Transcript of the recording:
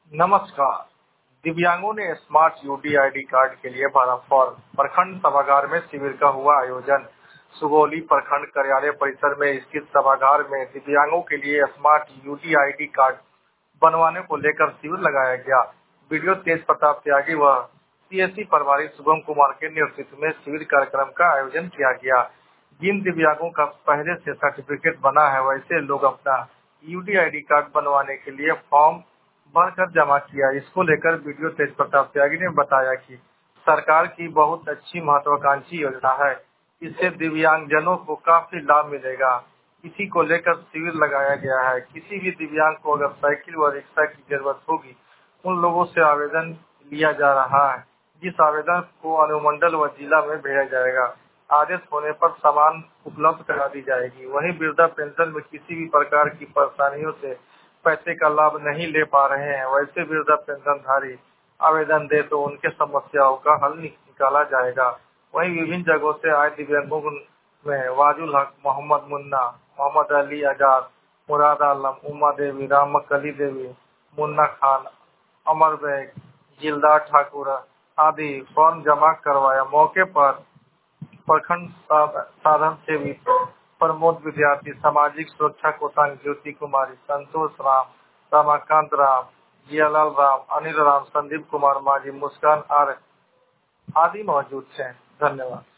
नमस्कार। दिव्यांगों ने स्मार्ट यूडीआईडी कार्ड के लिए भरा फॉर्म। प्रखंड सभागार में शिविर का हुआ आयोजन। सुगौली प्रखंड कार्यालय परिसर में स्थित सभागार में दिव्यांगों के लिए स्मार्ट यूडीआईडी कार्ड बनवाने को लेकर शिविर लगाया गया। वीडियो तेज प्रताप त्यागी व सीएससी प्रभारी शुभम कुमार के नेतृत्व में शिविर कार्यक्रम का आयोजन किया गया। जिन दिव्यांगों का पहले से सर्टिफिकेट बना है, वैसे लोग अपना यूडीआईडी कार्ड बनवाने के लिए फॉर्म भरकर जमा किया। इसको लेकर वीडियो तेज प्रताप त्यागी ने बताया कि सरकार की बहुत अच्छी महत्वाकांक्षी योजना है। इससे दिव्यांगजनों को काफी लाभ मिलेगा। इसी को लेकर शिविर लगाया गया है। किसी भी दिव्यांग को अगर साइकिल व रिक्शा की जरूरत होगी, उन लोगों से आवेदन लिया जा रहा है, जिस आवेदन को अनुमंडल व जिला में भेजा जाएगा। आदेश होने पर सामान उपलब्ध करा दी जाएगी। वहीं वृद्धा पेंशन में किसी भी प्रकार की परेशानियों से पैसे का लाभ नहीं ले पा रहे हैं, वैसे वृद्धा पेंशनधारी आवेदन दे तो उनके समस्याओं का हल निकाला जाएगा। वहीं विभिन्न जगहों से आए दिव्यांगों में वाजुल हक, मोहम्मद मुन्ना, मोहम्मद अली आजाद, मुराद आलम, उमा देवी, रामकली देवी, मुन्ना खान, अमर बेग, जिलदार ठाकुर आदि फॉर्म जमा करवाया। मौके पर प्रखंड साधन सेवी प्रमोद विद्यार्थी, सामाजिक सुरक्षा कोषांग ज्योति कुमारी, संतोष राम, रमाकांत राम, जियालाल राम, अनिल राम, संदीप कुमार माझी, मुस्कान आदि मौजूद थे। धन्यवाद।